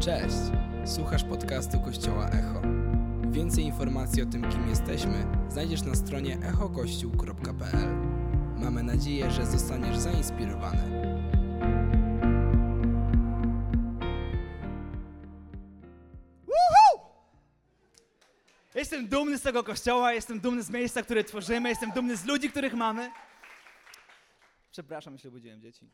Cześć! Słuchasz podcastu Kościoła Echo. Więcej informacji o tym, kim jesteśmy, znajdziesz na stronie echokościół.pl. Mamy nadzieję, że zostaniesz zainspirowany. Jestem dumny z tego kościoła, jestem dumny z miejsca, które tworzymy, jestem dumny z ludzi, których mamy. Przepraszam, jeśli obudziłem dzieci.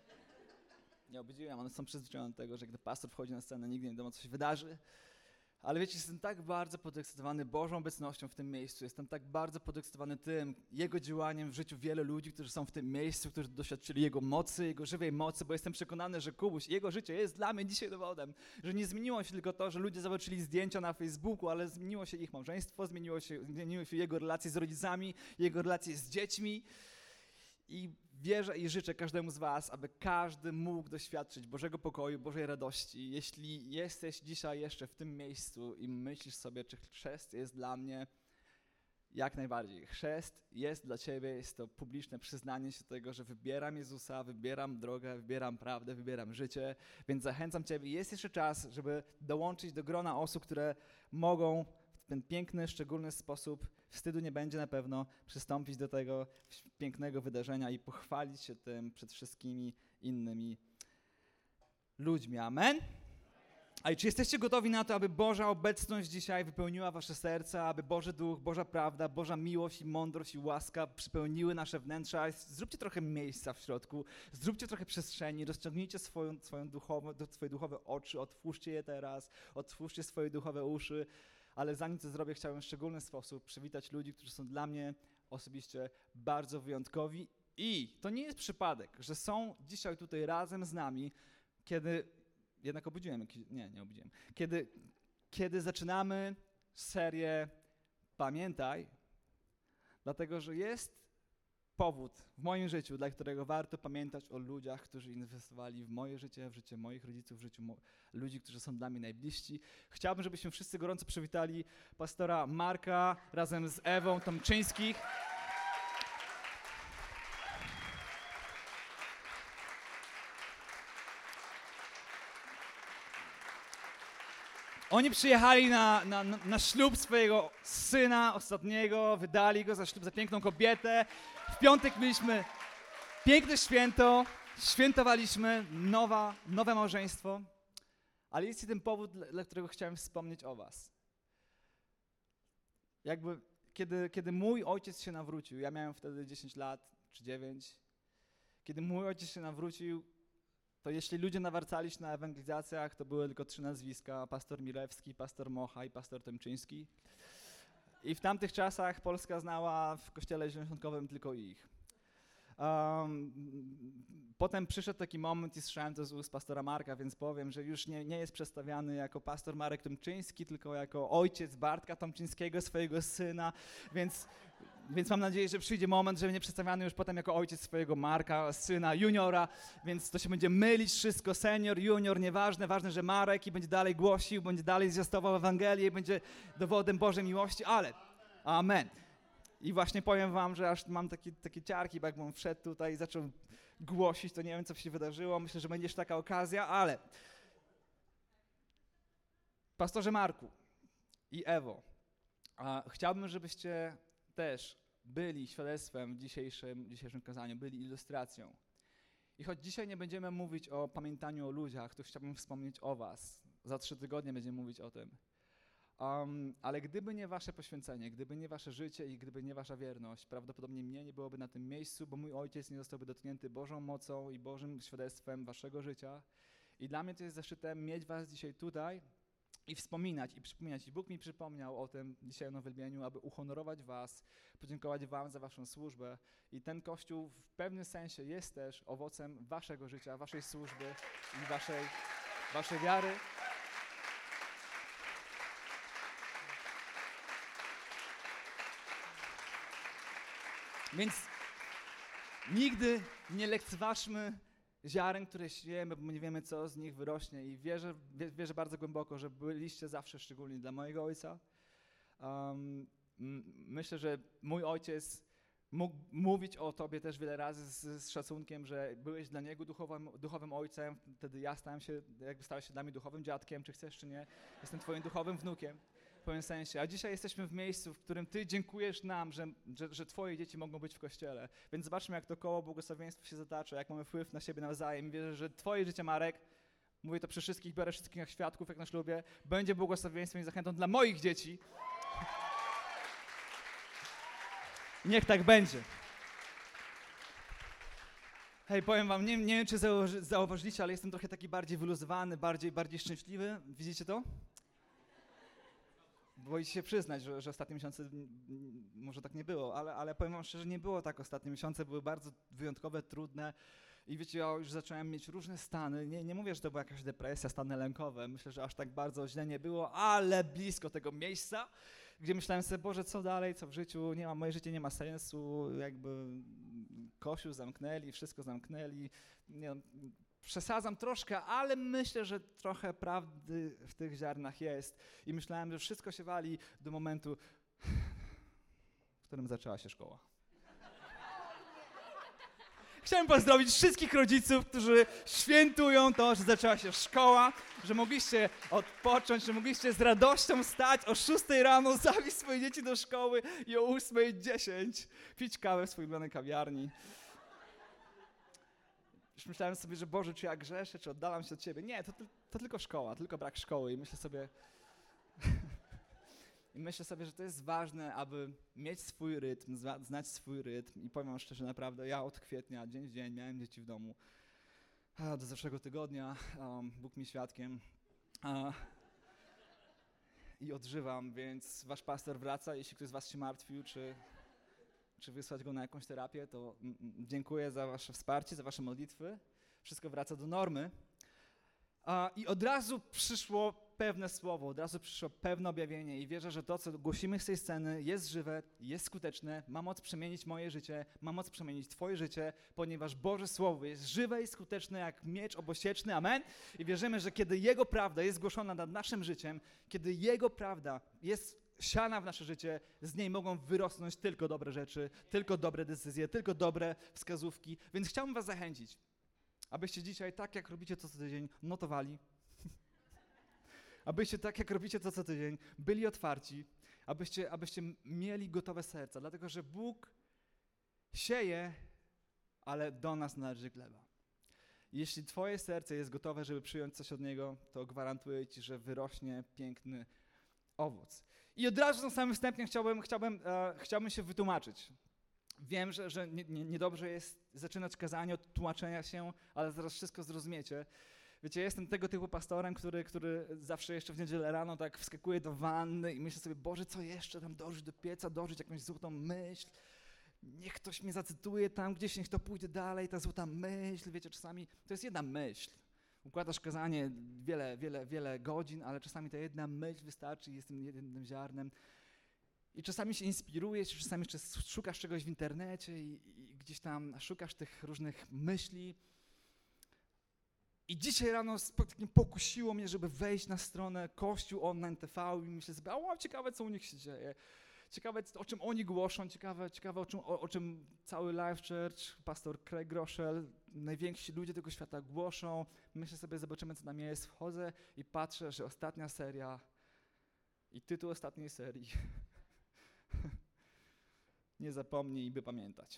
Nie obudziłem, one są przyzwyczajone do tego, że gdy pastor wchodzi na scenę, nigdy nie wiadomo, co się wydarzy. Ale wiecie, jestem tak bardzo podekscytowany Bożą obecnością w tym miejscu, jestem tak bardzo podekscytowany tym, Jego działaniem w życiu wielu ludzi, którzy są w tym miejscu, którzy doświadczyli Jego mocy, Jego żywej mocy, bo jestem przekonany, że Kubuś, Jego życie jest dla mnie dzisiaj dowodem, że nie zmieniło się tylko to, że ludzie zobaczyli zdjęcia na Facebooku, ale zmieniło się ich małżeństwo, zmieniły się Jego relacje z rodzicami, Jego relacje z dziećmi. I wierzę i życzę każdemu z was, aby każdy mógł doświadczyć Bożego pokoju, Bożej radości. Jeśli jesteś dzisiaj jeszcze w tym miejscu i myślisz sobie, czy chrzest jest dla mnie, jak najbardziej. Chrzest jest dla ciebie, jest to publiczne przyznanie się tego, że wybieram Jezusa, wybieram drogę, wybieram prawdę, wybieram życie, więc zachęcam ciebie. Jest jeszcze czas, żeby dołączyć do grona osób, które mogą w ten piękny, szczególny sposób, wstydu nie będzie na pewno, przystąpić do tego pięknego wydarzenia i pochwalić się tym przed wszystkimi innymi ludźmi. Amen? A czy jesteście gotowi na to, aby Boża obecność dzisiaj wypełniła wasze serca, aby Boży Duch, Boża prawda, Boża miłość i mądrość i łaska przypełniły nasze wnętrza? Zróbcie trochę miejsca w środku, zróbcie trochę przestrzeni, rozciągnijcie swoje duchowe oczy, otwórzcie je teraz, otwórzcie swoje duchowe uszy. Ale zanim to zrobię, chciałem w szczególny sposób przywitać ludzi, którzy są dla mnie osobiście bardzo wyjątkowi. I to nie jest przypadek, że są dzisiaj tutaj razem z nami, kiedy... Jednak obudziłem. Nie obudziłem. Kiedy zaczynamy serię Pamiętaj, dlatego że jest powód w moim życiu, dla którego warto pamiętać o ludziach, którzy inwestowali w moje życie, w życie moich rodziców, w życiu ludzi, którzy są dla mnie najbliżsi. Chciałbym, żebyśmy wszyscy gorąco przywitali pastora Marka razem z Ewą Tomczyńskich. Oni przyjechali na ślub swojego syna ostatniego, wydali go za ślub, za piękną kobietę. W piątek mieliśmy piękne święto, świętowaliśmy nowe małżeństwo, ale jest jeden powód, dla którego chciałem wspomnieć o was. Kiedy mój ojciec się nawrócił, ja miałem wtedy 10 lat czy 9, kiedy mój ojciec się nawrócił, to jeśli ludzie nawracali się na ewangelizacjach, to były tylko 3 nazwiska: pastor Milewski, pastor Mocha i pastor Tomczyński. I w tamtych czasach Polska znała w kościele zielonoświątkowym tylko ich. Potem przyszedł taki moment i słyszałem to z ust pastora Marka, więc powiem, że już nie jest przedstawiany jako pastor Marek Tomczyński, tylko jako ojciec Bartka Tomczyńskiego, swojego syna, więc mam nadzieję, że przyjdzie moment, że będzie przedstawiany już potem jako ojciec swojego Marka, syna, juniora, więc to się będzie mylić wszystko, senior, junior, nieważne, ważne, że Marek i będzie dalej głosił, będzie dalej zwiastował Ewangelię i będzie dowodem Bożej miłości, ale amen. I właśnie powiem wam, że aż mam takie ciarki, bo jakbym wszedł tutaj i zaczął głosić, to nie wiem, co się wydarzyło, myślę, że będzie jeszcze taka okazja, ale pastorze Marku i Ewo, chciałbym, żebyście też byli świadectwem w dzisiejszym kazaniu, byli ilustracją. I choć dzisiaj nie będziemy mówić o pamiętaniu o ludziach, to chciałbym wspomnieć o was. Za 3 tygodnie będziemy mówić o tym. Ale gdyby nie wasze poświęcenie, gdyby nie wasze życie i gdyby nie wasza wierność, prawdopodobnie mnie nie byłoby na tym miejscu, bo mój ojciec nie zostałby dotknięty Bożą mocą i Bożym świadectwem waszego życia. I dla mnie to jest zaszczytem mieć was dzisiaj tutaj i wspominać, i przypominać. I Bóg mi przypomniał o tym dzisiaj na uwielbieniu, aby uhonorować was, podziękować wam za waszą służbę. I ten Kościół w pewnym sensie jest też owocem waszego życia, waszej służby i waszej wiary. Więc nigdy nie lekceważmy ziaren, które siejemy, bo nie wiemy, co z nich wyrośnie. I wierzę bardzo głęboko, że byliście zawsze szczególni dla mojego ojca. Myślę, że mój ojciec mógł mówić o tobie też wiele razy z szacunkiem, że byłeś dla niego duchowym ojcem, wtedy ja stałeś się dla mnie duchowym dziadkiem, czy chcesz, czy nie. Jestem twoim duchowym wnukiem w pewnym sensie. A dzisiaj jesteśmy w miejscu, w którym ty dziękujesz nam, że twoje dzieci mogą być w Kościele. Więc zobaczmy, jak to koło błogosławieństwa się zatacza, jak mamy wpływ na siebie nawzajem. I wierzę, że twoje życie, Marek, mówię to przy wszystkich, biorę wszystkich jak świadków, jak na ślubie, będzie błogosławieństwem i zachętą dla moich dzieci. Niech tak będzie. Hej, powiem wam, nie wiem, czy zauważyliście, ale jestem trochę taki bardziej wyluzowany, bardziej szczęśliwy. Widzicie to? Boicie się przyznać, że ostatnie miesiące może tak nie było, ale powiem wam szczerze, nie było tak. Ostatnie miesiące były bardzo wyjątkowe, trudne. I wiecie, ja już zacząłem mieć różne stany. Nie mówię, że to była jakaś depresja, stany lękowe. Myślę, że aż tak bardzo źle nie było, ale blisko tego miejsca, gdzie myślałem sobie, Boże, co dalej, co w życiu, moje życie nie ma sensu, jakby Kościół zamknęli, wszystko zamknęli. Przesadzam troszkę, ale myślę, że trochę prawdy w tych ziarnach jest. I myślałem, że wszystko się wali do momentu, w którym zaczęła się szkoła. Chciałem pozdrowić wszystkich rodziców, którzy świętują to, że zaczęła się szkoła, że mogliście odpocząć, że mogliście z radością wstać o 6 rano, zawieźć swoje dzieci do szkoły i o 8:10 pić kawę w swojej ulubionej kawiarni. Już myślałem sobie, że Boże, czy ja grzeszę, czy oddalam się od Ciebie. Nie, to tylko szkoła, tylko brak szkoły. I myślę sobie, że to jest ważne, aby mieć swój rytm, znać swój rytm. I powiem wam szczerze, naprawdę, ja od kwietnia, dzień w dzień, miałem dzieci w domu. Do zeszłego tygodnia, Bóg mi świadkiem. I odżywam, więc wasz pastor wraca. Jeśli ktoś z was się martwił, czy wysłać go na jakąś terapię, to dziękuję za wasze wsparcie, za wasze modlitwy. Wszystko wraca do normy. I od razu przyszło pewne słowo, od razu przyszło pewne objawienie i wierzę, że to, co głosimy z tej sceny, jest żywe, jest skuteczne, ma moc przemienić moje życie, ma moc przemienić twoje życie, ponieważ Boże Słowo jest żywe i skuteczne jak miecz obosieczny, amen? I wierzymy, że kiedy Jego prawda jest głoszona nad naszym życiem, kiedy Jego prawda jest siana w nasze życie, z niej mogą wyrosnąć tylko dobre rzeczy, tylko dobre decyzje, tylko dobre wskazówki, więc chciałbym was zachęcić, abyście dzisiaj, tak jak robicie to co tydzień, notowali. Abyście, tak jak robicie to co tydzień, byli otwarci. Abyście mieli gotowe serca. Dlatego, że Bóg sieje, ale do nas należy gleba. Jeśli twoje serce jest gotowe, żeby przyjąć coś od Niego, to gwarantuję ci, że wyrośnie piękny owoc. I od razu na samym wstępie chciałbym się wytłumaczyć. Wiem, że niedobrze jest zaczynać kazanie od tłumaczenia się, ale zaraz wszystko zrozumiecie. Wiecie, ja jestem tego typu pastorem, który zawsze jeszcze w niedzielę rano tak wskakuje do wanny i myślę sobie, Boże, co jeszcze tam dożyć do pieca, dożyć jakąś złotą myśl. Niech ktoś mnie zacytuje tam gdzieś, niech to pójdzie dalej, ta złota myśl. Wiecie, czasami to jest jedna myśl. Układasz kazanie wiele godzin, ale czasami ta jedna myśl wystarczy i jest tym jednym ziarnem. I czasami się inspirujesz, czasami jeszcze szukasz czegoś w internecie i gdzieś tam szukasz tych różnych myśli. I dzisiaj rano pokusiło mnie, żeby wejść na stronę Kościół Online TV i myślę sobie, ciekawe co u nich się dzieje. Ciekawe o czym oni głoszą, ciekawe o czym cały Life Church, pastor Craig Groeschel, najwięksi ludzie tego świata głoszą. Myślę sobie, zobaczymy co tam jest. Wchodzę i patrzę, że ostatnia seria i tytuł ostatniej serii nie zapomnij, by pamiętać.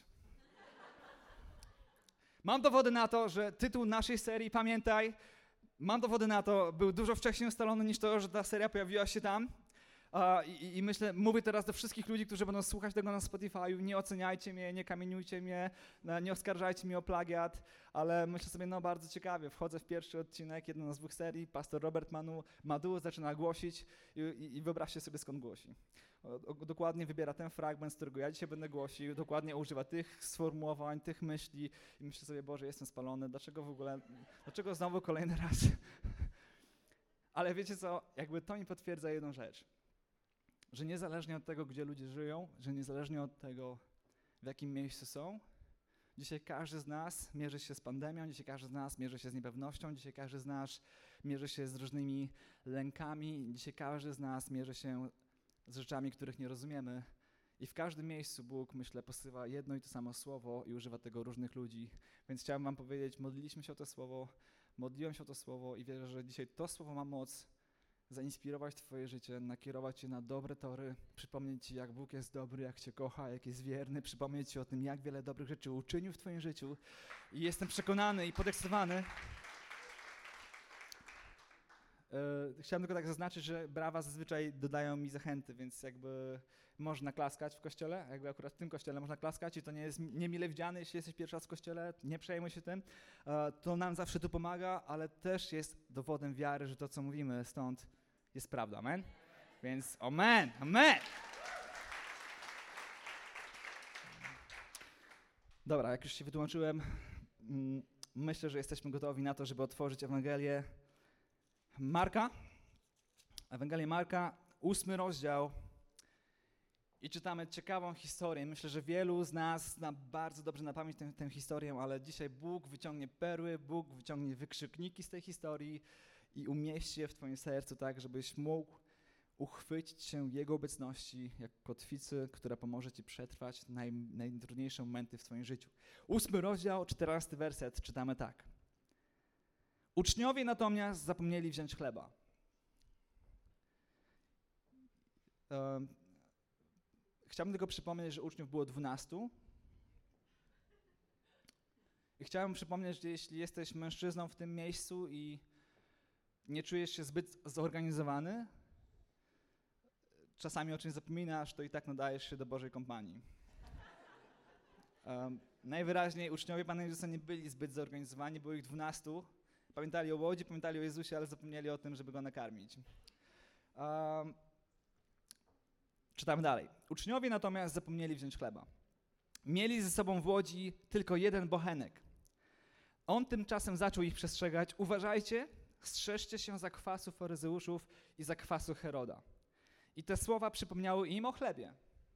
Mam dowody na to, że tytuł naszej serii, pamiętaj, mam dowody na to, był dużo wcześniej ustalony niż to, że ta seria pojawiła się tam. I myślę, mówię teraz do wszystkich ludzi, którzy będą słuchać tego na Spotify'u, nie oceniajcie mnie, nie kamieniujcie mnie, nie oskarżajcie mnie o plagiat, ale myślę sobie, bardzo ciekawie, wchodzę w pierwszy odcinek, jedną z 2 serii, pastor Robert Madu zaczyna głosić i wyobraźcie sobie skąd głosi. Dokładnie wybiera ten fragment, z którego ja dzisiaj będę głosił, dokładnie używa tych sformułowań, tych myśli i myślę sobie, Boże, jestem spalony, dlaczego znowu kolejny raz? Ale wiecie co, jakby to mi potwierdza jedną rzecz, że niezależnie od tego, gdzie ludzie żyją, że niezależnie od tego, w jakim miejscu są, dzisiaj każdy z nas mierzy się z pandemią, dzisiaj każdy z nas mierzy się z niepewnością, dzisiaj każdy z nas mierzy się z różnymi lękami, dzisiaj każdy z nas mierzy się z rzeczami, których nie rozumiemy I w każdym miejscu Bóg, myślę, posyła jedno i to samo słowo i używa tego różnych ludzi. Więc chciałem wam powiedzieć, modliliśmy się o to słowo, modliłem się o to słowo i wierzę, że dzisiaj to słowo ma moc zainspirować twoje życie, nakierować cię na dobre tory, przypomnieć ci, jak Bóg jest dobry, jak cię kocha, jak jest wierny, przypomnieć ci o tym, jak wiele dobrych rzeczy uczynił w twoim życiu. I jestem przekonany i podekscytowany. Chciałem tylko tak zaznaczyć, że brawa zazwyczaj dodają mi zachęty, więc jakby można klaskać w kościele, jakby akurat w tym kościele można klaskać i to nie jest niemile widziane, jeśli jesteś pierwszy raz w kościele, nie przejmuj się tym. To nam zawsze tu pomaga, ale też jest dowodem wiary, że to, co mówimy stąd, jest prawda, amen? Więc amen, amen! Dobra, jak już się wytłumaczyłem, myślę, że jesteśmy gotowi na to, żeby otworzyć Ewangelię Marka. Ewangelię Marka, 8 rozdział i czytamy ciekawą historię. Myślę, że wielu z nas zna bardzo dobrze na pamięć tę historię, ale dzisiaj Bóg wyciągnie perły, Bóg wyciągnie wykrzykniki z tej historii i umieści je w twoim sercu tak, żebyś mógł uchwycić się Jego obecności jak kotwicy, która pomoże ci przetrwać najtrudniejsze momenty w twoim życiu. 8 rozdział, 14 werset, czytamy tak. Uczniowie natomiast zapomnieli wziąć chleba. Chciałbym tylko przypomnieć, że uczniów było 12. I chciałbym przypomnieć, że jeśli jesteś mężczyzną w tym miejscu i nie czujesz się zbyt zorganizowany, czasami o czymś zapominasz, to i tak nadajesz się do Bożej kompanii. Najwyraźniej uczniowie Pana Jezusa nie byli zbyt zorganizowani, było ich 12. Pamiętali o Łodzi, pamiętali o Jezusie, ale zapomnieli o tym, żeby Go nakarmić. Czytamy dalej. Uczniowie natomiast zapomnieli wziąć chleba. Mieli ze sobą w łodzi tylko jeden bochenek. On tymczasem zaczął ich przestrzegać. Uważajcie, strzeżcie się zakwasu faryzeuszów i zakwasu Heroda. I te słowa przypomniały im o chlebie.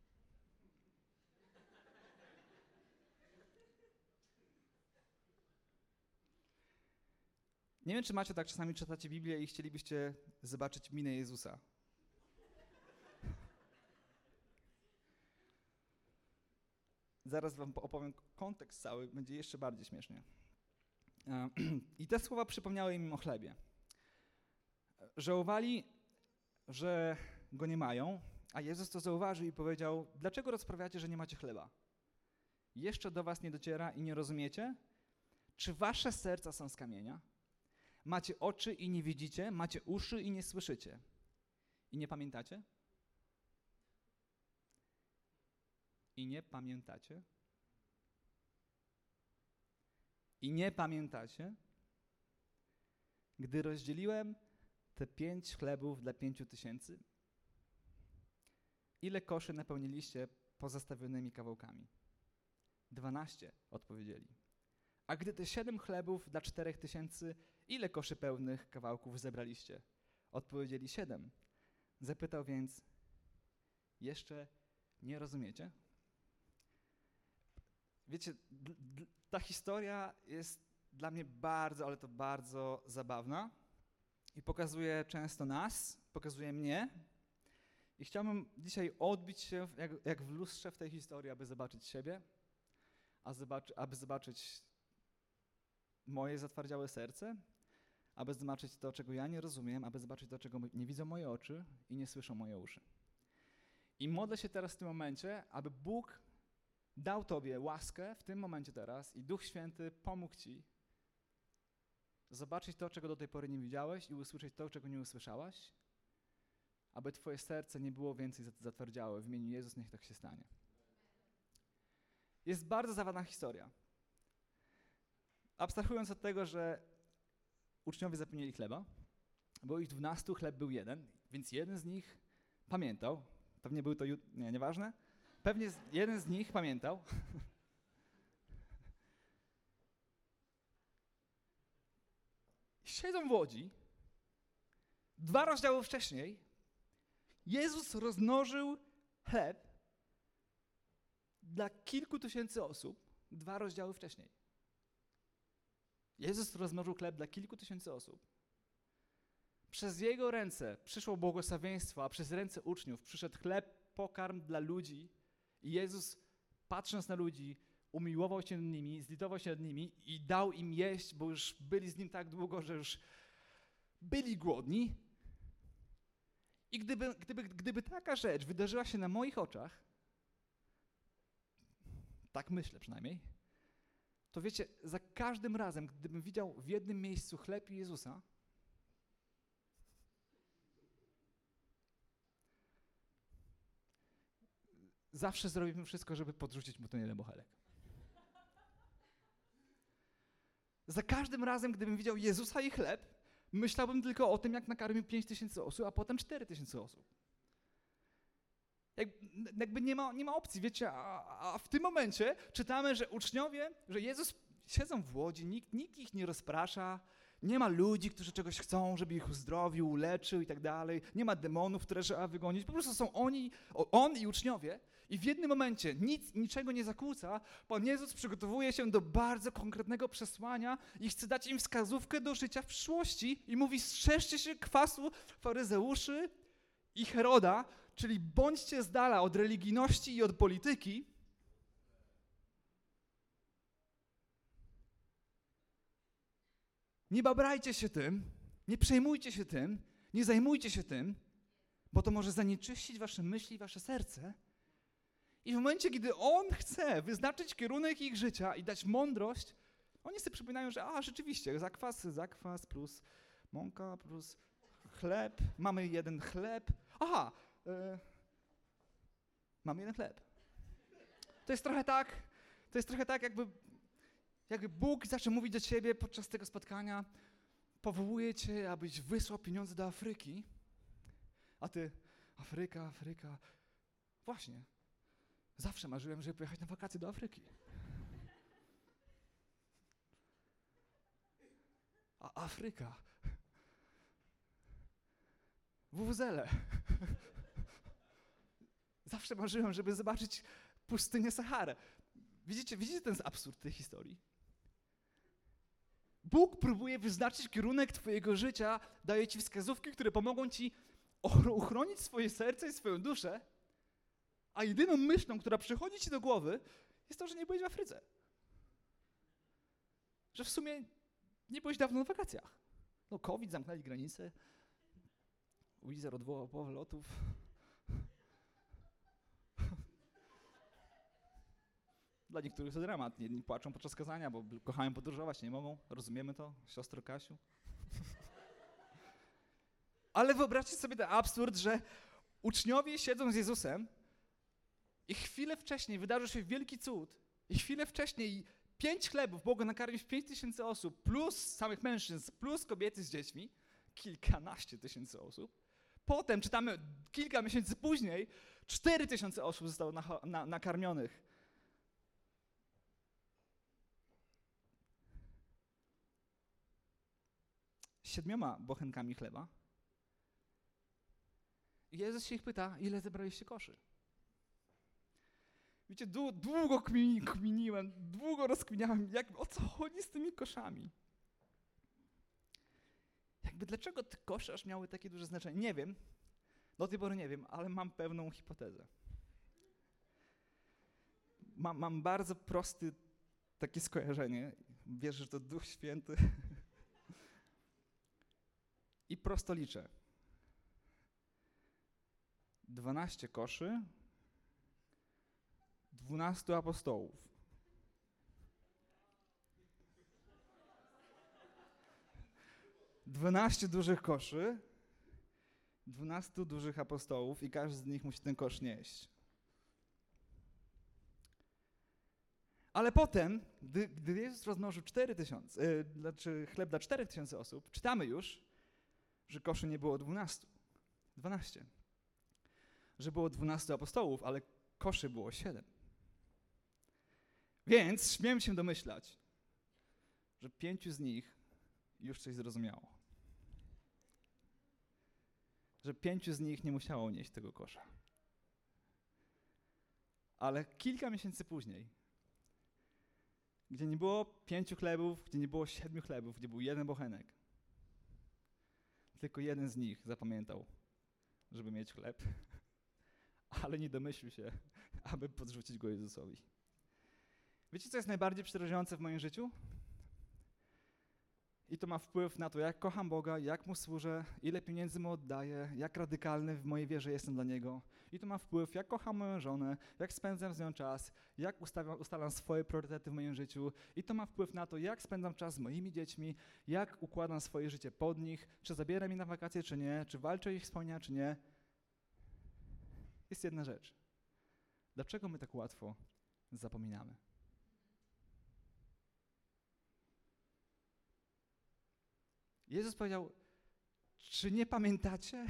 Nie wiem, czy macie tak, czasami czytacie Biblię i chcielibyście zobaczyć minę Jezusa. Zaraz wam opowiem kontekst cały, będzie jeszcze bardziej śmiesznie. I te słowa przypomniały im o chlebie. Żałowali, że go nie mają, a Jezus to zauważył i powiedział, dlaczego rozprawiacie, że nie macie chleba? Jeszcze do was nie dociera i nie rozumiecie? Czy wasze serca są z kamienia? Macie oczy i nie widzicie, macie uszy i nie słyszycie. I nie pamiętacie? I nie pamiętacie? I nie pamiętacie? Gdy rozdzieliłem te 5 chlebów dla 5000, ile koszy napełniliście pozostawionymi kawałkami? 12, odpowiedzieli. A gdy te 7 chlebów dla 4000, ile koszy pełnych kawałków zebraliście? Odpowiedzieli 7. Zapytał więc, jeszcze nie rozumiecie? Wiecie, ta historia jest dla mnie bardzo, ale to bardzo zabawna i pokazuje często nas, pokazuje mnie. I chciałbym dzisiaj odbić się jak w lustrze w tej historii, aby zobaczyć siebie, aby zobaczyć moje zatwardziałe serce, aby zobaczyć to, czego ja nie rozumiem, aby zobaczyć to, czego nie widzą moje oczy i nie słyszą moje uszy. I modlę się teraz w tym momencie, aby Bóg dał tobie łaskę w tym momencie teraz i Duch Święty pomógł ci zobaczyć to, czego do tej pory nie widziałeś i usłyszeć to, czego nie usłyszałaś, aby twoje serce nie było więcej zatwardziałe. W imieniu Jezus niech tak się stanie. Jest bardzo zabawna historia. Abstrahując od tego, że uczniowie zapomnieli chleba, było ich 12, chleb był jeden, więc jeden z nich pamiętał, pewnie był to, nieważne, pewnie jeden z nich pamiętał, siedzą w łodzi, 2 rozdziały wcześniej, Jezus rozmnożył chleb dla kilku tysięcy osób, 2 rozdziały wcześniej. Jezus rozmnożył chleb dla kilku tysięcy osób. Przez Jego ręce przyszło błogosławieństwo, a przez ręce uczniów przyszedł chleb, pokarm dla ludzi, I Jezus, patrząc na ludzi, umiłował się nad nimi, zlitował się nad nimi i dał im jeść, bo już byli z Nim tak długo, że już byli głodni. I gdyby taka rzecz wydarzyła się na moich oczach, tak myślę przynajmniej, to wiecie, za każdym razem, gdybym widział w jednym miejscu chleb i Jezusa, zawsze zrobimy wszystko, żeby podrzucić mu ten jeden bochelek. Za każdym razem, gdybym widział Jezusa i chleb, myślałbym tylko o tym, jak nakarmił 5000 osób, a potem 4000 osób. Jakby nie ma opcji, wiecie, a w tym momencie czytamy, że uczniowie, że Jezus siedzą w łodzi, nikt ich nie rozprasza, nie ma ludzi, którzy czegoś chcą, żeby ich uzdrowił, uleczył i tak dalej, nie ma demonów, które trzeba wygonić, po prostu są on i uczniowie i w jednym momencie niczego nie zakłóca, Pan Jezus przygotowuje się do bardzo konkretnego przesłania i chce dać im wskazówkę do życia w przyszłości i mówi: strzeżcie się kwasu faryzeuszy i Heroda, czyli bądźcie z dala od religijności i od polityki. Nie babrajcie się tym, nie przejmujcie się tym, nie zajmujcie się tym, bo to może zanieczyścić wasze myśli i wasze serce. I w momencie, kiedy On chce wyznaczyć kierunek ich życia i dać mądrość, oni sobie przypominają, że rzeczywiście, zakwas plus mąka plus chleb, mamy jeden chleb. Mamy jeden chleb. To jest trochę tak, jakby Bóg zaczął mówić do ciebie podczas tego spotkania, powołuje cię, abyś wysłał pieniądze do Afryki, a ty, Afryka. Właśnie, zawsze marzyłem, żeby pojechać na wakacje do Afryki. A Afryka, wuwuzele. Zawsze marzyłem, żeby zobaczyć pustynię Saharę. Widzicie ten absurd tej historii? Bóg próbuje wyznaczyć kierunek twojego życia, daje ci wskazówki, które pomogą ci uchronić swoje serce i swoją duszę, a jedyną myślą, która przychodzi ci do głowy, jest to, że nie byłeś w Afryce. Że w sumie nie byłeś dawno na wakacjach. COVID, zamknęli granice, Wizer odwołał połowę lotów. Dla niektórych to dramat, jedni płaczą podczas kazania, bo kochają podróżować, nie mogą, rozumiemy to, siostro Kasiu. Ale wyobraźcie sobie ten absurd, że uczniowie siedzą z Jezusem i chwilę wcześniej wydarzył się wielki cud i chwilę wcześniej 5 chlebów mogło nakarmić 5000 osób, plus samych mężczyzn, plus kobiety z dziećmi, kilkanaście tysięcy osób. Potem, czytamy kilka miesięcy później, 4000 osób zostało nakarmionych. Z 7 bochenkami chleba. I Jezus się ich pyta, ile zebraliście koszy? Wiecie, długo kminiłem, długo rozkminiałem, o co chodzi z tymi koszami. Dlaczego te kosze aż miały takie duże znaczenie? Nie wiem, do tej pory nie wiem, ale mam pewną hipotezę. Mam bardzo prosty takie skojarzenie, wierzę, że to Duch Święty i prosto liczę. 12 koszy, 12 apostołów. Dwanaście dużych koszy, 12 dużych apostołów i każdy z nich musi ten kosz nieść. Ale potem, gdy Jezus rozmnożył 4000, chleb dla 4000 osób, czytamy już, że koszy nie było 12. Że było 12 apostołów, ale koszy było 7. Więc śmiem się domyślać, że 5 z nich już coś zrozumiało. Że 5 z nich nie musiało nieść tego kosza. Ale kilka miesięcy później, gdzie nie było 5 chlebów, gdzie nie było 7 chlebów, gdzie był jeden bochenek, tylko jeden z nich zapamiętał, żeby mieć chleb, ale nie domyślił się, aby podrzucić go Jezusowi. Wiecie, co jest najbardziej przerażające w moim życiu? I to ma wpływ na to, jak kocham Boga, jak Mu służę, ile pieniędzy Mu oddaję, jak radykalny w mojej wierze jestem dla Niego. I to ma wpływ, jak kocham moją żonę, jak spędzam z nią czas, jak ustalam swoje priorytety w moim życiu. I to ma wpływ na to, jak spędzam czas z moimi dziećmi, jak układam swoje życie pod nich, czy zabieram je na wakacje, czy nie, czy walczę o ich spełnienia, czy nie. Jest jedna rzecz. Dlaczego my tak łatwo zapominamy? Jezus powiedział, czy nie pamiętacie?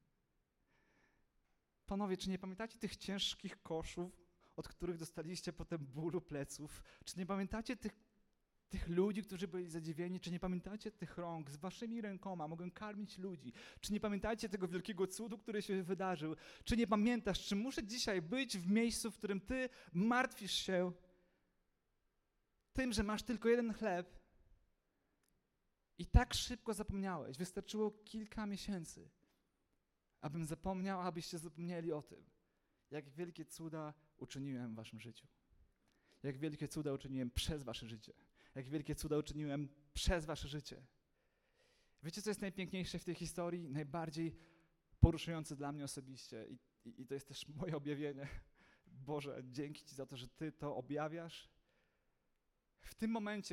Panowie, czy nie pamiętacie tych ciężkich koszów, od których dostaliście potem bólu pleców? Czy nie pamiętacie tych ludzi, którzy byli zadziwieni? Czy nie pamiętacie tych rąk? Z waszymi rękoma mogłem karmić ludzi. Czy nie pamiętacie tego wielkiego cudu, który się wydarzył? Czy nie pamiętasz, czy muszę dzisiaj być w miejscu, w którym ty martwisz się tym, że masz tylko jeden chleb? I tak szybko zapomniałeś. Wystarczyło kilka miesięcy, abym zapomniał, abyście zapomnieli o tym, jak wielkie cuda uczyniłem w waszym życiu. Jak wielkie cuda uczyniłem przez wasze życie. Jak wielkie cuda uczyniłem przez wasze życie. Wiecie, co jest najpiękniejsze w tej historii? Najbardziej poruszające dla mnie osobiście. I to jest też moje objawienie. Boże, dzięki Ci za to, że Ty to objawiasz. W tym momencie,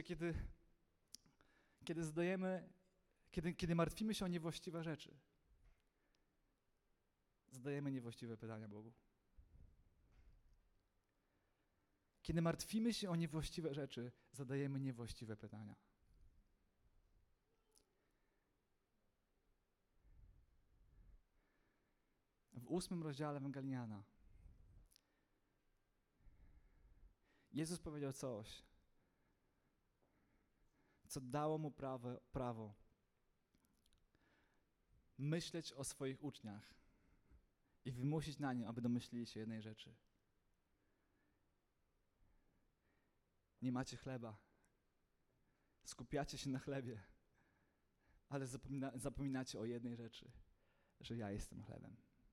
kiedy martwimy się o niewłaściwe rzeczy, zadajemy niewłaściwe pytania Bogu. Kiedy martwimy się o niewłaściwe rzeczy, zadajemy niewłaściwe pytania. W 8 rozdziale Ewangeliana Jezus powiedział coś, co dało Mu prawo myśleć o swoich uczniach i wymusić na nim, aby domyślili się jednej rzeczy. Nie macie chleba. Skupiacie się na chlebie, ale zapominacie o jednej rzeczy, że ja jestem chlebem.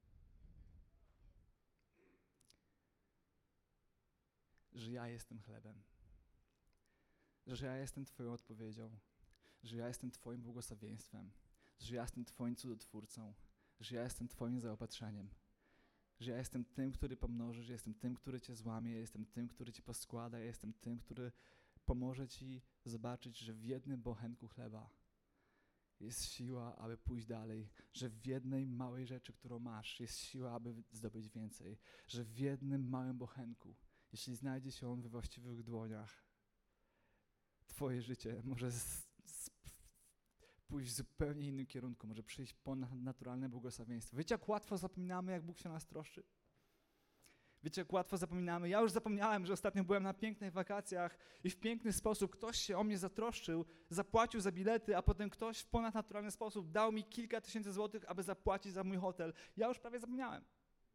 Że ja jestem chlebem. Że ja jestem Twoją odpowiedzią. Że ja jestem Twoim błogosławieństwem. Że ja jestem Twoim cudotwórcą. Że ja jestem Twoim zaopatrzeniem. Że ja jestem tym, który pomnoży, że jestem tym, który Cię złamie, ja jestem tym, który Cię poskłada, ja jestem tym, który pomoże Ci zobaczyć, że w jednym bochenku chleba jest siła, aby pójść dalej, że w jednej małej rzeczy, którą masz, jest siła, aby zdobyć więcej, że w jednym małym bochenku, jeśli znajdzie się on we właściwych dłoniach, Twoje życie może pójść w zupełnie innym kierunku, może przyjść ponadnaturalne błogosławieństwo. Wiecie, jak łatwo zapominamy, jak Bóg się nas troszczy? Wiecie, jak łatwo zapominamy? Ja już zapomniałem, że ostatnio byłem na pięknych wakacjach i w piękny sposób ktoś się o mnie zatroszczył, zapłacił za bilety, a potem ktoś w ponadnaturalny sposób dał mi kilka tysięcy złotych, aby zapłacić za mój hotel. Ja już prawie zapomniałem.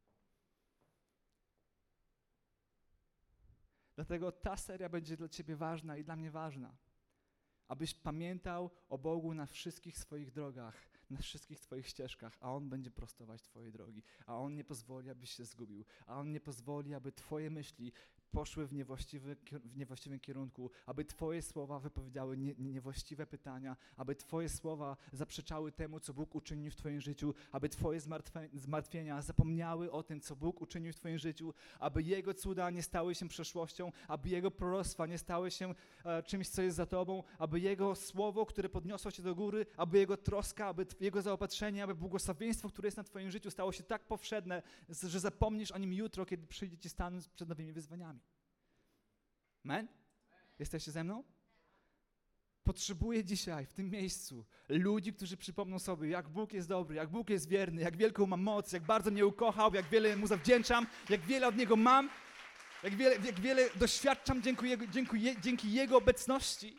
Dlatego ta seria będzie dla Ciebie ważna i dla mnie ważna. Abyś pamiętał o Bogu na wszystkich swoich drogach, na wszystkich Twoich ścieżkach, a On będzie prostować Twoje drogi, a On nie pozwoli, abyś się zgubił, a On nie pozwoli, aby Twoje myśli poszły w niewłaściwym kierunku, aby Twoje słowa wypowiedziały niewłaściwe pytania, aby Twoje słowa zaprzeczały temu, co Bóg uczynił w Twoim życiu, aby Twoje zmartwienia zapomniały o tym, co Bóg uczynił w Twoim życiu, aby Jego cuda nie stały się przeszłością, aby Jego proroctwa nie stały się czymś, co jest za Tobą, aby Jego słowo, które podniosło Cię do góry, aby Jego troska, aby Jego zaopatrzenie, aby błogosławieństwo, które jest na Twoim życiu, stało się tak powszedne, że zapomnisz o nim jutro, kiedy przyjdzie Ci stanąć przed nowymi wyzwaniami. Amen? Jesteście ze mną? Potrzebuję dzisiaj w tym miejscu ludzi, którzy przypomną sobie, jak Bóg jest dobry, jak Bóg jest wierny, jak wielką ma moc, jak bardzo mnie ukochał, jak wiele Mu zawdzięczam, jak wiele od Niego mam, jak wiele doświadczam dzięki Jego obecności.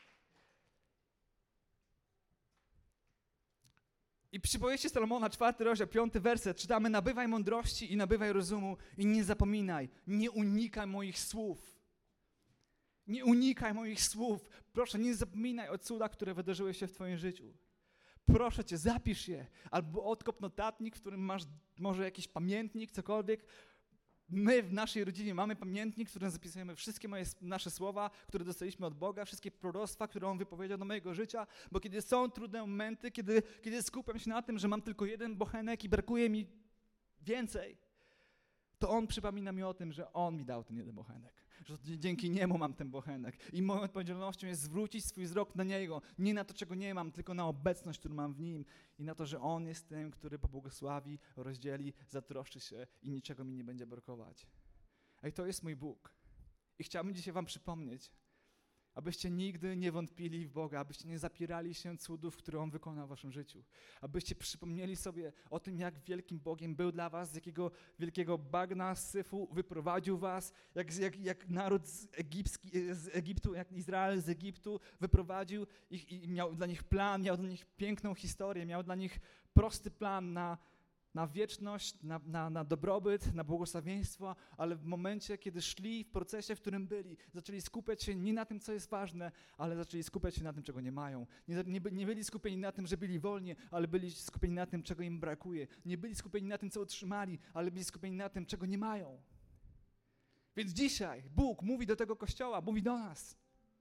I przypowieści Salomona, 4 rozdział, 5 werset, czytamy: nabywaj mądrości i nabywaj rozumu i nie zapominaj, nie unikaj moich słów. Nie unikaj moich słów. Proszę, nie zapominaj o cudach, które wydarzyły się w Twoim życiu. Proszę Cię, zapisz je. Albo odkop notatnik, w którym masz może jakiś pamiętnik, cokolwiek. My w naszej rodzinie mamy pamiętnik, w którym zapisujemy wszystkie nasze słowa, które dostaliśmy od Boga, wszystkie proroctwa, które On wypowiedział do mojego życia, bo kiedy są trudne momenty, kiedy skupiam się na tym, że mam tylko jeden bochenek i brakuje mi więcej, to On przypomina mi o tym, że On mi dał ten jeden bochenek, że dzięki Niemu mam ten bochenek i moją odpowiedzialnością jest zwrócić swój wzrok na Niego, nie na to, czego nie mam, tylko na obecność, którą mam w Nim i na to, że On jest tym, który pobłogosławi, rozdzieli, zatroszczy się i niczego mi nie będzie brakować. I to jest mój Bóg. I chciałbym dzisiaj wam przypomnieć, abyście nigdy nie wątpili w Boga, abyście nie zapierali się cudów, które On wykona w waszym życiu. Abyście przypomnieli sobie o tym, jak wielkim Bogiem był dla was, z jakiego wielkiego bagna, syfu wyprowadził was, jak naród z Egiptu, jak Izrael z Egiptu wyprowadził ich i miał dla nich plan, miał dla nich piękną historię, miał dla nich prosty plan na wieczność, na dobrobyt, na błogosławieństwo, ale w momencie, kiedy szli w procesie, w którym byli, zaczęli skupiać się nie na tym, co jest ważne, ale zaczęli skupiać się na tym, czego nie mają. Nie byli skupieni na tym, że byli wolni, ale byli skupieni na tym, czego im brakuje. Nie byli skupieni na tym, co otrzymali, ale byli skupieni na tym, czego nie mają. Więc dzisiaj Bóg mówi do tego Kościoła, mówi do nas.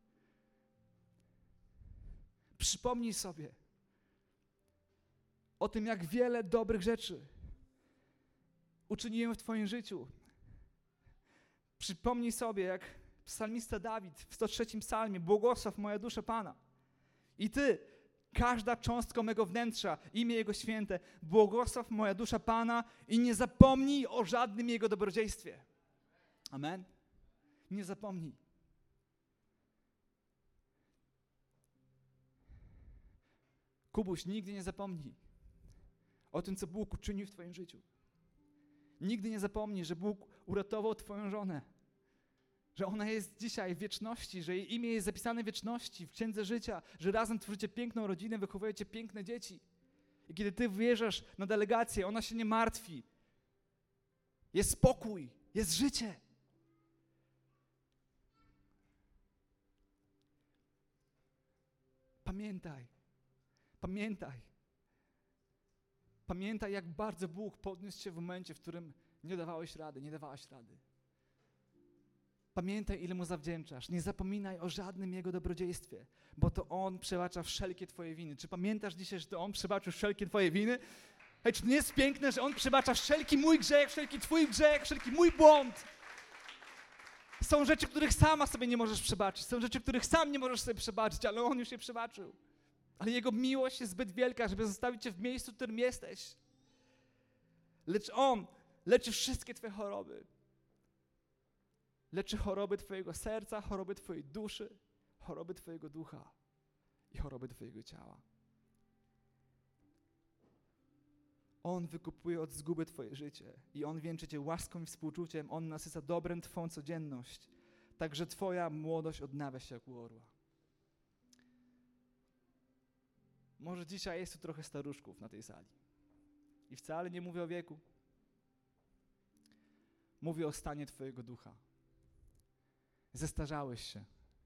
Przypomnij sobie o tym, jak wiele dobrych rzeczy uczyniłem w twoim życiu. Przypomnij sobie, jak psalmista Dawid w 103 psalmie: błogosław moja dusza Pana. I ty, każda cząstka mego wnętrza, imię Jego święte, błogosław moja dusza Pana i nie zapomnij o żadnym Jego dobrodziejstwie. Amen? Nie zapomnij. Kubuś, nigdy nie zapomnij o tym, co Bóg uczynił w twoim życiu. Nigdy nie zapomnij, że Bóg uratował twoją żonę, że ona jest dzisiaj w wieczności, że jej imię jest zapisane w wieczności, w Księdze Życia, że razem tworzycie piękną rodzinę, wychowujecie piękne dzieci. I kiedy ty wyjeżdżasz na delegację, ona się nie martwi. Jest spokój, jest życie. Pamiętaj, jak bardzo Bóg podniósł cię w momencie, w którym nie dawałaś rady. Pamiętaj, ile Mu zawdzięczasz. Nie zapominaj o żadnym Jego dobrodziejstwie, bo to On przebacza wszelkie twoje winy. Czy pamiętasz dzisiaj, że to On przebaczył wszelkie twoje winy? Hej, czy to nie jest piękne, że On przebacza wszelki mój grzech, wszelki twój grzech, wszelki mój błąd? Są rzeczy, których sama sobie nie możesz przebaczyć. Są rzeczy, których sam nie możesz sobie przebaczyć, ale On już je przebaczył. Ale Jego miłość jest zbyt wielka, żeby zostawić cię w miejscu, w którym jesteś. Lecz On leczy wszystkie twoje choroby. Leczy choroby twojego serca, choroby twojej duszy, choroby twojego ducha i choroby twojego ciała. On wykupuje od zguby twoje życie i On wieńczy cię łaską i współczuciem. On nasyca dobrem twą codzienność. Także twoja młodość odnawia się jak u orła. Może dzisiaj jest tu trochę staruszków na tej sali. I wcale nie mówię o wieku. Mówię o stanie twojego ducha. Zestarzałeś się.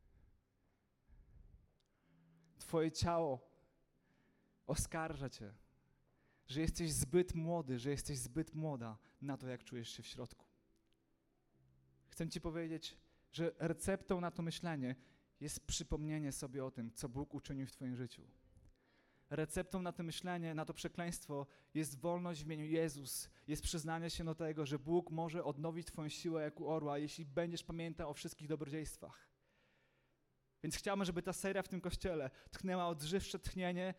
Twoje ciało oskarża cię, że jesteś zbyt młody, że jesteś zbyt młoda na to, jak czujesz się w środku. Chcę ci powiedzieć, że receptą na to myślenie jest przypomnienie sobie o tym, co Bóg uczynił w twoim życiu. Receptą na to myślenie, na to przekleństwo jest wolność w imieniu Jezus. Jest przyznanie się do tego, że Bóg może odnowić twoją siłę jak u orła, jeśli będziesz pamiętał o wszystkich dobrodziejstwach. Więc chciałbym, żeby ta seria w tym kościele tchnęła odżywcze tchnienie,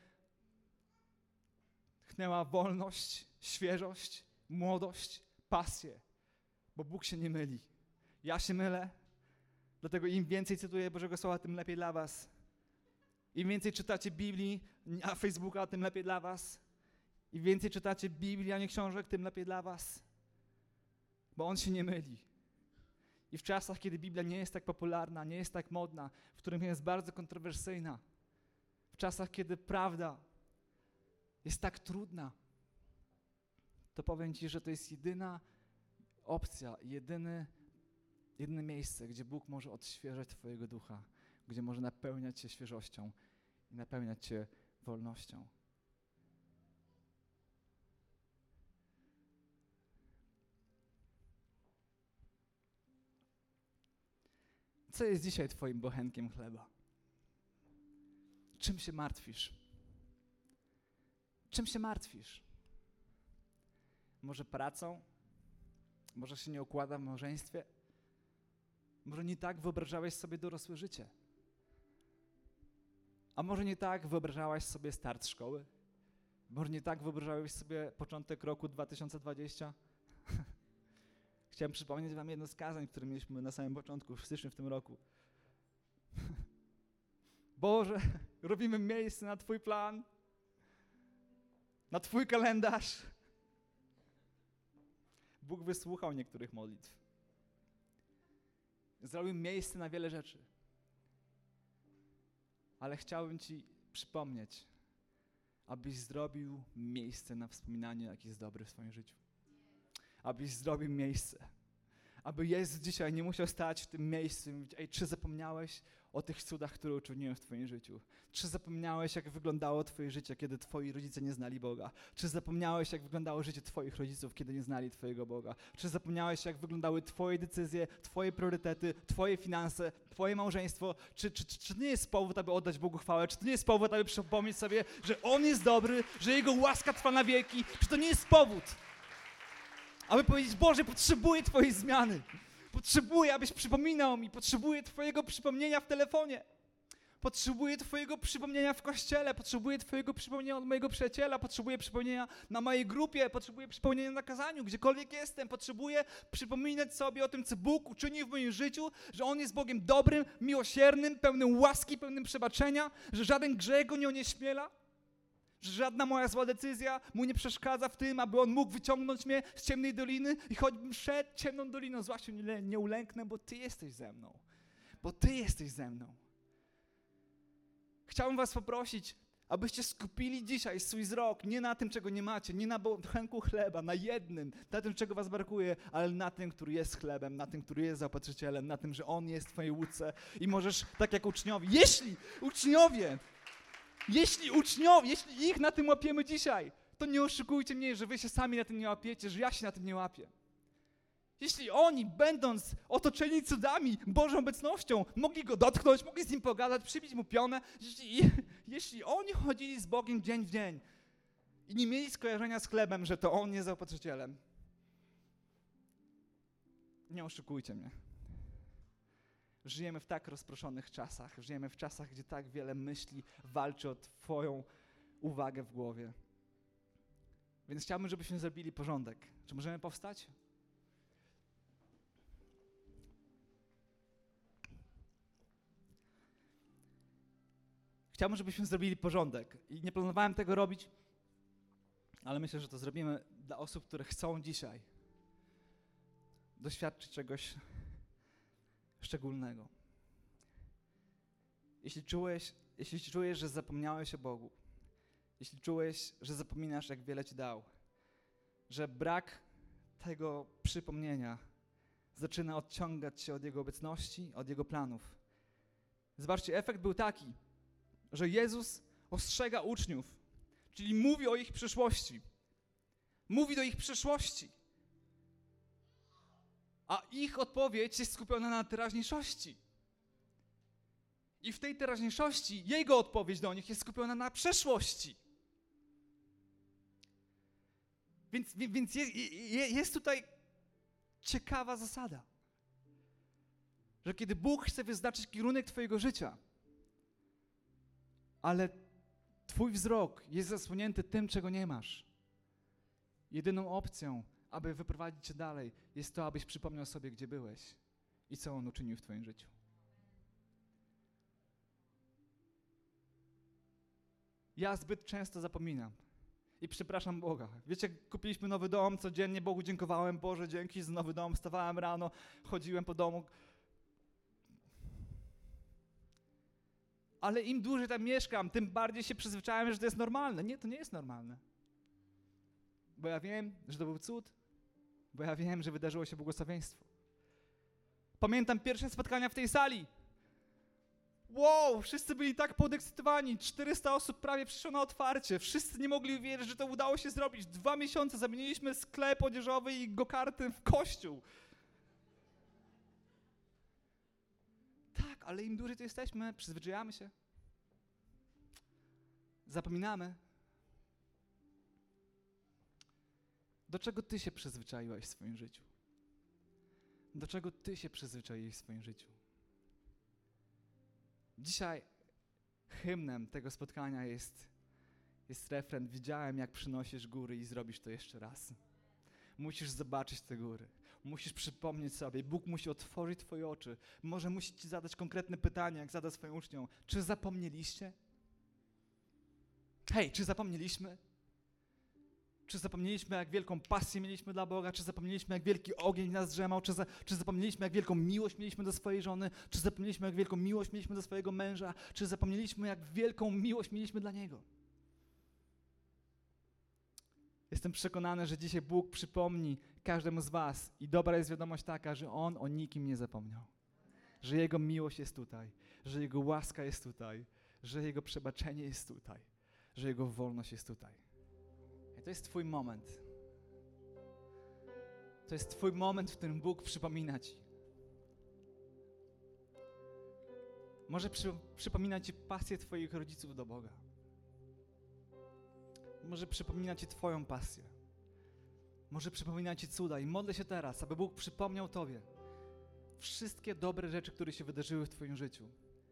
tchnęła wolność, świeżość, młodość, pasję, bo Bóg się nie myli. Ja się mylę, dlatego im więcej cytuję Bożego Słowa, tym lepiej dla was. Im więcej czytacie Biblii, a Facebooka, tym lepiej dla was. Im więcej czytacie Biblii, a nie książek, tym lepiej dla was. Bo On się nie myli. I w czasach, kiedy Biblia nie jest tak popularna, nie jest tak modna, w którym jest bardzo kontrowersyjna, w czasach, kiedy prawda jest tak trudna, to powiem ci, że to jest jedyna opcja, jedyne miejsce, gdzie Bóg może odświeżać twojego ducha, gdzie może napełniać cię świeżością i napełniać cię wolnością. Co jest dzisiaj twoim bochenkiem chleba? Czym się martwisz? Czym się martwisz? Może pracą? Może się nie układa w małżeństwie? Może nie tak wyobrażałeś sobie dorosłe życie? A może nie tak wyobrażałaś sobie start szkoły? Może nie tak wyobrażałeś sobie początek roku 2020? Chciałem przypomnieć wam jedno z kazań, które mieliśmy na samym początku, w styczniu w tym roku. Boże, robimy miejsce na Twój plan, na Twój kalendarz. Bóg wysłuchał niektórych modlitw. Zrobił miejsce na wiele rzeczy. Ale chciałbym Ci przypomnieć, abyś zrobił miejsce na wspominanie, jaki jest dobry w swoim życiu. Abyś zrobił miejsce. Aby Jezus dzisiaj nie musiał stać w tym miejscu i mówić: ej, czy zapomniałeś o tych cudach, które uczyniłem w Twoim życiu? Czy zapomniałeś, jak wyglądało Twoje życie, kiedy Twoi rodzice nie znali Boga? Czy zapomniałeś, jak wyglądało życie Twoich rodziców, kiedy nie znali Twojego Boga? Czy zapomniałeś, jak wyglądały Twoje decyzje, Twoje priorytety, Twoje finanse, Twoje małżeństwo? Czy to nie jest powód, aby oddać Bogu chwałę? Czy to nie jest powód, aby przypomnieć sobie, że On jest dobry, że Jego łaska trwa na wieki? Czy to nie jest powód, aby powiedzieć: Boże, potrzebuję Twojej zmiany. Potrzebuję, abyś przypominał mi. Potrzebuję Twojego przypomnienia w telefonie. Potrzebuję Twojego przypomnienia w kościele. Potrzebuję Twojego przypomnienia od mojego przyjaciela. Potrzebuję przypomnienia na mojej grupie. Potrzebuję przypomnienia na kazaniu, gdziekolwiek jestem. Potrzebuję przypominać sobie o tym, co Bóg uczynił w moim życiu, że On jest Bogiem dobrym, miłosiernym, pełnym łaski, pełnym przebaczenia, że żaden grzech Go nie onieśmiela. Że żadna moja zła decyzja Mu nie przeszkadza w tym, aby On mógł wyciągnąć mnie z ciemnej doliny i choćbym szedł ciemną doliną, zła się nie ulęknę, bo Ty jesteś ze mną. Bo Ty jesteś ze mną. Chciałbym was poprosić, abyście skupili dzisiaj swój wzrok nie na tym, czego nie macie, nie na bochenku chleba, na jednym, na tym, czego was brakuje, ale na tym, który jest chlebem, na tym, który jest zaopatrzycielem, na tym, że On jest w twojej łódce i możesz, tak jak uczniowie, jeśli ich na tym łapiemy dzisiaj, to nie oszukujcie mnie, że wy się sami na tym nie łapiecie, że ja się na tym nie łapię. Jeśli oni, będąc otoczeni cudami, Bożą obecnością, mogli Go dotknąć, mogli z Nim pogadać, przybić Mu pionę, jeśli oni chodzili z Bogiem dzień w dzień i nie mieli skojarzenia z chlebem, że to On jest zaopatrzycielem, nie oszukujcie mnie. Żyjemy w tak rozproszonych czasach, żyjemy w czasach, gdzie tak wiele myśli walczy o twoją uwagę w głowie. Więc chciałbym, żebyśmy zrobili porządek. Czy możemy powstać? Chciałbym, żebyśmy zrobili porządek. I nie planowałem tego robić, ale myślę, że to zrobimy dla osób, które chcą dzisiaj doświadczyć czegoś szczególnego. Jeśli czujesz, że zapomniałeś o Bogu, jeśli czujesz, że zapominasz, jak wiele Ci dał, że brak tego przypomnienia zaczyna odciągać Cię od Jego obecności, od Jego planów. Zobaczcie, efekt był taki, że Jezus ostrzega uczniów, czyli mówi o ich przyszłości. Mówi do ich przyszłości. A ich odpowiedź jest skupiona na teraźniejszości. I w tej teraźniejszości Jego odpowiedź do nich jest skupiona na przeszłości. Więc jest tutaj ciekawa zasada, że kiedy Bóg chce wyznaczyć kierunek twojego życia, ale twój wzrok jest zasłonięty tym, czego nie masz, jedyną opcją, aby wyprowadzić cię dalej, jest to, abyś przypomniał sobie, gdzie byłeś i co On uczynił w twoim życiu. Ja zbyt często zapominam i przepraszam Boga. Wiecie, kupiliśmy nowy dom, codziennie Bogu dziękowałem: Boże, dzięki za nowy dom, wstawałem rano, chodziłem po domu. Ale im dłużej tam mieszkam, tym bardziej się przyzwyczaiłem, że to jest normalne. Nie, to nie jest normalne. Bo ja wiem, że to był cud, bo ja wiem, że wydarzyło się błogosławieństwo. Pamiętam pierwsze spotkania w tej sali. Wow, wszyscy byli tak podekscytowani, 400 osób prawie przyszło na otwarcie, wszyscy nie mogli uwierzyć, że to udało się zrobić. 2 miesiące zamieniliśmy sklep odzieżowy i go-karty w kościół. tak, ale im dłużej tu jesteśmy, przyzwyczajamy się. Zapominamy. Do czego ty się przyzwyczaiłeś w swoim życiu? Do czego ty się przyzwyczaiłeś w swoim życiu? Dzisiaj hymnem tego spotkania jest refren: widziałem, jak przynosisz góry i zrobisz to jeszcze raz. Musisz zobaczyć te góry. Musisz przypomnieć sobie. Bóg musi otworzyć twoje oczy. Może musi ci zadać konkretne pytanie, jak zada swoim uczniom. Czy zapomnieliście? Hej, czy zapomnieliśmy? Czy zapomnieliśmy, jak wielką pasję mieliśmy dla Boga? Czy zapomnieliśmy, jak wielki ogień nas drzemał? Czy zapomnieliśmy, jak wielką miłość mieliśmy do swojej żony? Czy zapomnieliśmy, jak wielką miłość mieliśmy do swojego męża? Czy zapomnieliśmy, jak wielką miłość mieliśmy dla Niego? Jestem przekonany, że dzisiaj Bóg przypomni każdemu z was i dobra jest wiadomość taka, że On o nikim nie zapomniał. Że Jego miłość jest tutaj, że Jego łaska jest tutaj, że Jego przebaczenie jest tutaj, że Jego wolność jest tutaj. I to jest twój moment. To jest twój moment, w którym Bóg przypomina ci. Może przypomina ci pasję twoich rodziców do Boga. Może przypomina ci twoją pasję. Może przypomina ci cuda. I modlę się teraz, aby Bóg przypomniał tobie wszystkie dobre rzeczy, które się wydarzyły w twoim życiu.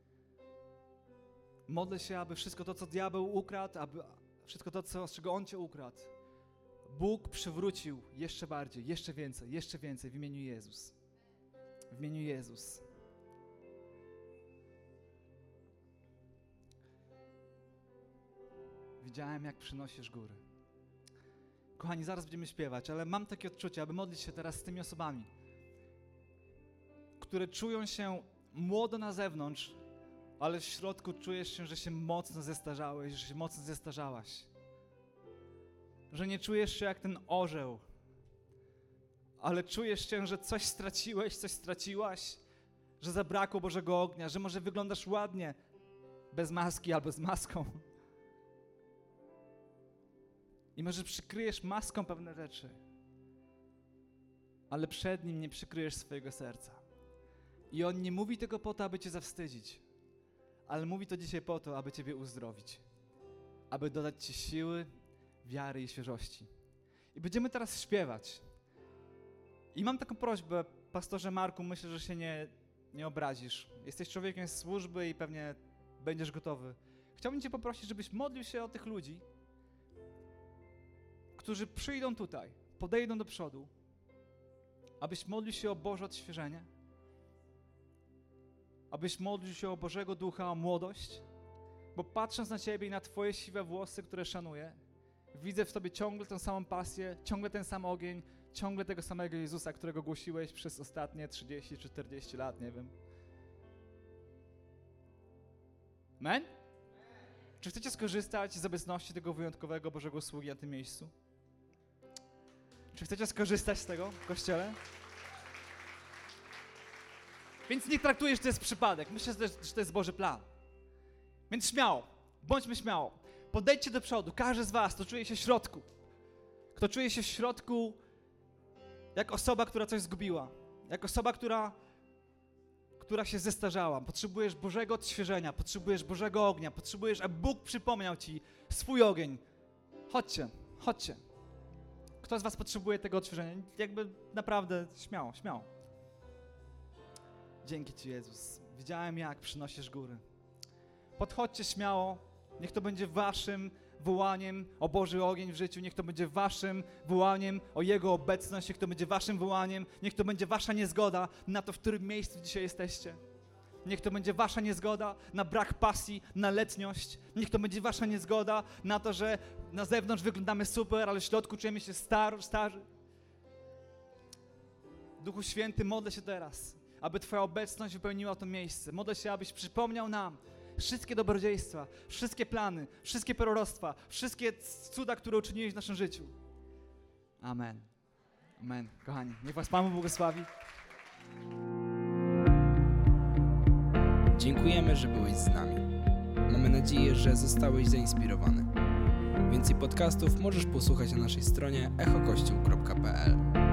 Modlę się, aby wszystko to, co diabeł ukradł, aby wszystko to, z czego on cię ukradł, Bóg przywrócił jeszcze bardziej, jeszcze więcej w imieniu Jezus. W imieniu Jezus. Widziałem, jak przynosisz góry. Kochani, zaraz będziemy śpiewać, ale mam takie odczucie, aby modlić się teraz z tymi osobami, które czują się młodo na zewnątrz, ale w środku czujesz się, że się mocno zestarzałeś, że się mocno zestarzałaś. Że nie czujesz się jak ten orzeł, ale czujesz się, że coś straciłeś, coś straciłaś, że zabrakło Bożego ognia, że może wyglądasz ładnie bez maski albo z maską. I może przykryjesz maską pewne rzeczy, ale przed Nim nie przykryjesz swojego serca. I On nie mówi tego po to, aby cię zawstydzić, ale mówi to dzisiaj po to, aby ciebie uzdrowić, aby dodać ci siły, wiary i świeżości. I będziemy teraz śpiewać. I mam taką prośbę, pastorze Marku, myślę, że się nie obrazisz. Jesteś człowiekiem z służby i pewnie będziesz gotowy. Chciałbym cię poprosić, żebyś modlił się o tych ludzi, którzy przyjdą tutaj, podejdą do przodu, abyś modlił się o Boże odświeżenie, abyś modlił się o Bożego Ducha, o młodość, bo patrząc na ciebie i na twoje siwe włosy, które szanuję, widzę w tobie ciągle tę samą pasję, ciągle ten sam ogień, ciągle tego samego Jezusa, którego głosiłeś przez ostatnie 30 czy 40 lat, nie wiem. Amen? Czy chcecie skorzystać z obecności tego wyjątkowego Bożego sługi na tym miejscu? Czy chcecie skorzystać z tego w Kościele? Więc nie traktujesz, że to jest przypadek. Myślę, że to jest Boży plan. Więc śmiało, bądźmy śmiało. Podejdźcie do przodu, każdy z was, kto czuje się w środku. Kto czuje się w środku jak osoba, która coś zgubiła. Jak osoba, która się zestarzała. Potrzebujesz Bożego odświeżenia, potrzebujesz Bożego ognia, potrzebujesz, aby Bóg przypomniał ci swój ogień. Chodźcie, chodźcie. Kto z was potrzebuje tego odświeżenia? Jakby naprawdę śmiało, śmiało. Dzięki Ci, Jezus. Widziałem, jak przynosisz góry. Podchodźcie śmiało. Niech to będzie waszym wołaniem o Boży ogień w życiu. Niech to będzie waszym wołaniem o Jego obecność. Niech to będzie waszym wołaniem. Niech to będzie wasza niezgoda na to, w którym miejscu dzisiaj jesteście. Niech to będzie wasza niezgoda na brak pasji, na letniość. Niech to będzie wasza niezgoda na to, że na zewnątrz wyglądamy super, ale w środku czujemy się starzy. Duchu Święty, modlę się teraz, aby Twoja obecność wypełniła to miejsce. Modlę się, abyś przypomniał nam wszystkie dobrodziejstwa, wszystkie plany, wszystkie proroctwa, wszystkie cuda, które uczyniłeś w naszym życiu. Amen. Amen. Kochani, niech was Pan błogosławi. Dziękujemy, że byłeś z nami. Mamy nadzieję, że zostałeś zainspirowany. Więcej podcastów możesz posłuchać na naszej stronie echokościół.pl.